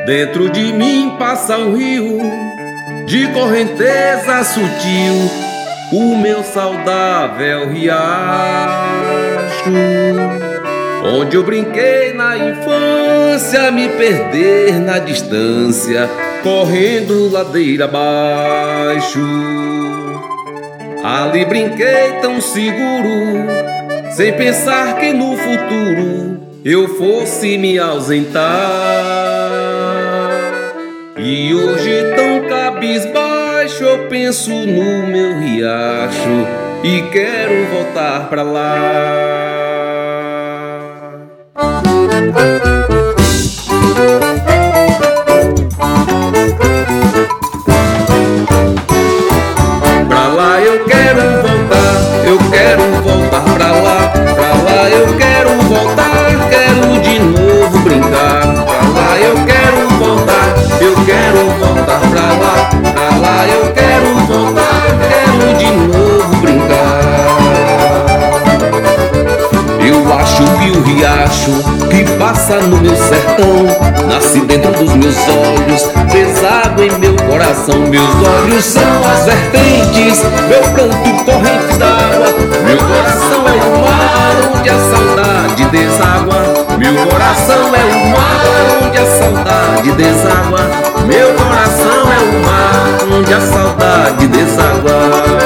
Dentro de mim passa um rio de correnteza sutil, o meu saudável riacho, onde eu brinquei na infância, me perder na distância, correndo ladeira abaixo. Ali brinquei tão seguro, sem pensar que no futuro eu fosse me ausentar. E hoje tão cabisbaixo eu penso no meu riacho e quero voltar pra lá. Pra lá eu quero voltar pra lá. Pra lá eu quero voltar, quero de novo brincar. Pra lá eu quero voltar pra lá. Pra lá eu quero voltar, quero de novo brincar. Eu acho que o riacho que passa no meu sertão nasce dentro dos meus olhos, deságua em meu coração. Meus olhos são as vertentes, meu pranto correntes d'água. Meu coração é o mar onde a saudade deságua. Meu coração é o mar onde a saudade deságua. Meu coração é o mar onde a saudade deságua.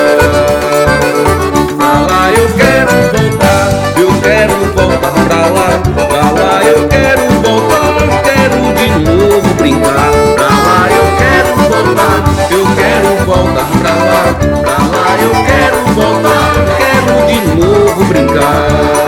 Pra lá eu quero voltar pra lá. Pra lá eu quero voltar, quero de novo brincar. Pra lá eu quero voltar pra lá. Pra lá eu quero voltar, quero de novo brincar.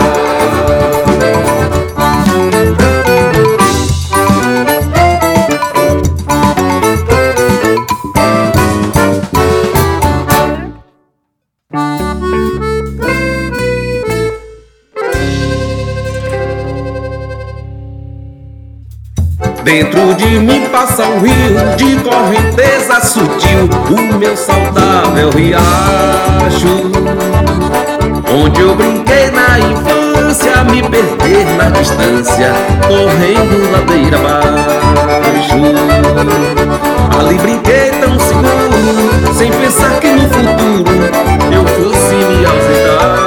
Dentro de mim passa um rio de correnteza sutil, o meu saudável riacho, onde eu brinquei na infância, me perder na distância, correndo ladeira abaixo. Ali brinquei tão seguro, sem pensar que no futuro eu fosse me ausentar.